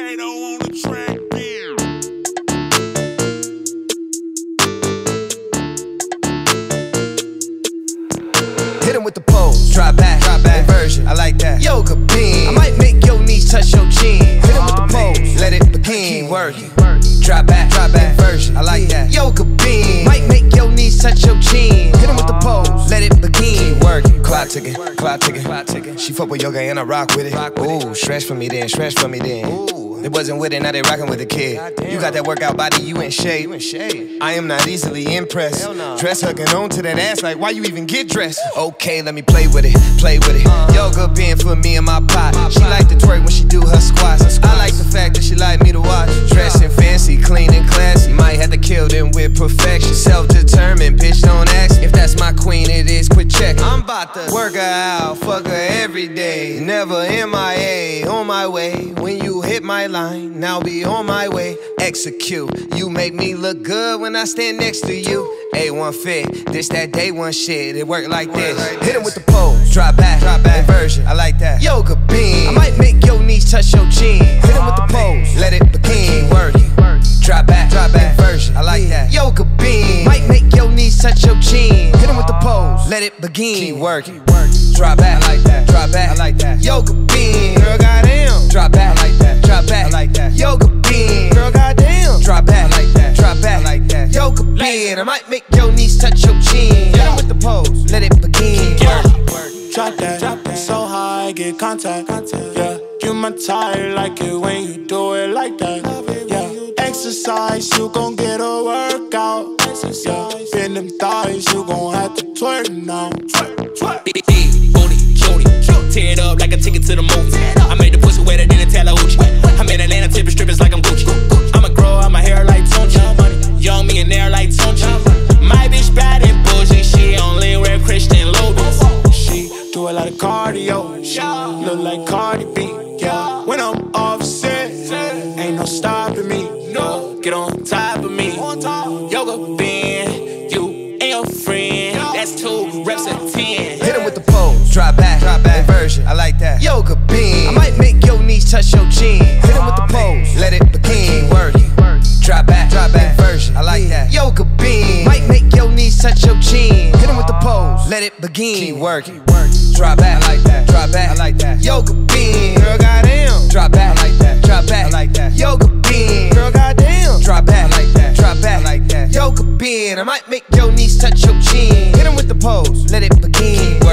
Kato on the track, damn. Hit him with the pose, drop back, inversion, I like that. Yoga beam, I might make your knees touch your chin. Hit him with the pose, let it begin. Keep working, drop back, inversion, I like that. Yoga beam, might make your knees touch your chin. Hit him with the pose, let it begin. Keep working, clock ticking. She fuck with yoga and I rock with it. Ooh, stretch for me then. Ooh. They wasn't with it, now they rockin' with the kid. You got that workout body, you in shape. I am not easily impressed. Dress hugging on to that ass like why you even get dressed? Okay, let me play with it. Yoga being for me and my pot. She like to twerk when she do her squats. I like the fact that she like me to watch. Dressing fancy, clean and classy. Might have to kill them with perfection. Self-determined, bitch, don't ask. If that's my queen, it is, quit check. I'm about to work her out, fuck her every day. Never MIA, on my way. When you hit my line, now be on my way. Execute, you make me look good when I stand next to you. A1 fit, this that day one shit, it work like this. Hit him with the pose, drop back, inversion, I like that. Yoga beam, I might make your knees touch your chin. Hit him with the pose, let it begin. Keep working, drop back, inversion, I like that. Yoga beam, might make your knees touch your chin. Hit him with the pose, let it begin. Keep working, drop back, I like that. I like that. Yoga beam, girl, goddamn. Drop back, I like that. I like that. Yoga beam, girl, goddamn. Drop back, I like that. I like that. Yoga beam, I might make your knees touch your chin. Hit 'em with the pose, let it begin. Drop that, so high, get contact. Yeah, you my type, like it when you do it like that. Yeah, exercise, you gon' get a workout. Yeah, bend them thighs, you gon' have to twerk now. Big booty, cutie, tear it up like a ticket to the movie. I made the pussy wetter than a Tallahoachie. I'm in Atlanta tipping strippers like I'm Gucci. I'ma grow out my hair like Tunchi. Young millionaire like Tunchi. My bitch bad and bougie, she only wear Christian Louis. She do a lot of cardio, she look like Cardi B. Yeah, when I'm offset, ain't no stopping me. No, get on top of me. Yoga bend, you and your friend. That's 2 reps of 10. Hit him with the pose, drop back, inversion, I like that. Yoga beam, I might make your knees touch your chin. Hit him with the pose, let it begin. Keep working, drop back, inversion, I like that. Yoga beam, might make your knees touch your chin. Hit him with the pose, let it begin. Keep working, drop back, I like that. I like that. Yoga beam, girl, goddamn. Drop back, I like that. I like that. Yoga beam, girl, goddamn. Drop back, I like that. I like that. Yoga beam, I might make your knees touch your chin. Hit him with the pose, let it begin.